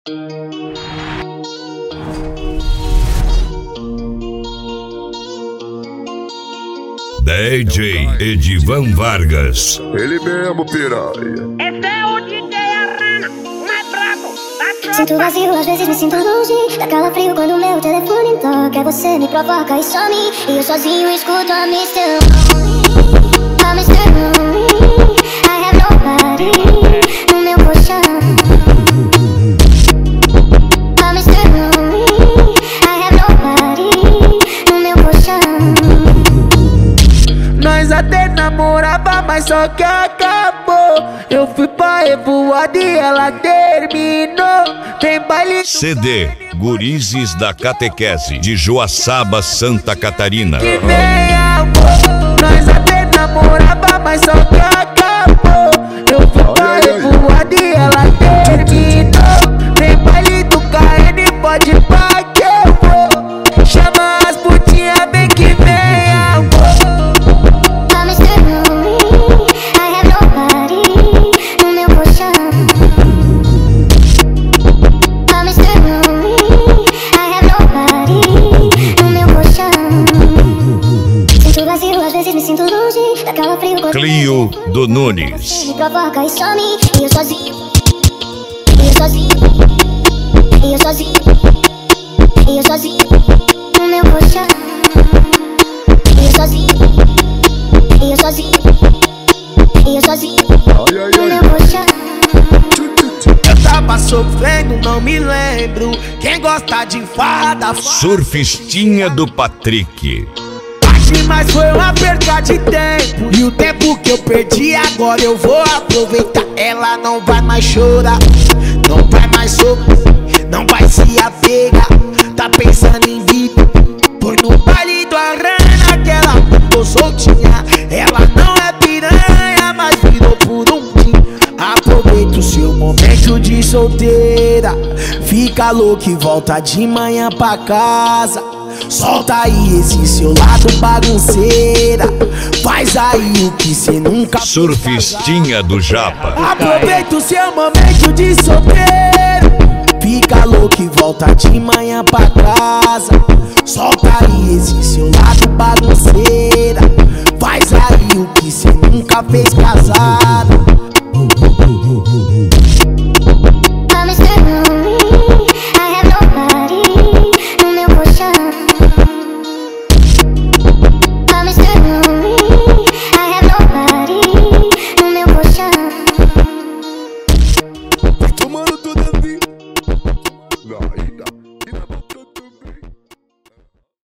DJ Edivan Vargas. Ele mesmo, piranha. Esse é o DJ Arana, o mais brabo da tropa. Sinto vazio, às vezes me sinto longe. Dá calafrio quando meu telefone toca. Você me provoca e some. E eu sozinho escuto a Mr. Lonely. A Mr. Lonely. I have nobody no meu colchão. A Mr. Lonely. I have nobody no meu colchão. Nós até namorava, mas só que acabou. Eu fui pra revoada e ela terminou. Tem baile CD Gurizes da Catequese, de Joaçaba, Santa Catarina. que vem amor. Nós até namorava, mas só que acabou. Eu fui pra revoada e ela terminou. Tem baile do KN, pode ir pra que eu vou. Chama as putinhas, vem que vem amor. A Mr. Lonely. I have nobody no meu colchão. A Mr. Lonely. I have nobody no meu colchão. Sinto vazio, às vezes me sinto longe. Dá calafrio quando Clio do você Nunes. me provoca e some. E eu sozinho. E eu sozinho. E eu sozinho. E eu sozinho no meu colchão. E eu sozinho. E eu sozinho. E eu sozinho no meu colchão. Eu tava sofrendo, não me lembro. Quem gosta de farda, Surfistinha do Patrick. mas foi uma perca de tempo. E o tempo que eu perdi agora eu vou aproveitar. Ela não vai mais chorar, não vai mais sofrer, não vai se apegar. Tá pensando em vida, foi no baile do Arana que ela ficou soltinha. Ela não é piranha, mas virou por um dia. Aproveita o seu momento de solteira. Fica louco e volta de manhã pra casa. Solta aí esse seu lado bagunceira. Faz aí o que cê nunca fez. Surfistinha do Japa. Aproveita o seu momento de solteiro. Fica louco e volta de manhã pra casa. Solta aí esse seu lado bagunceira. Faz aí o que cê nunca fez casado.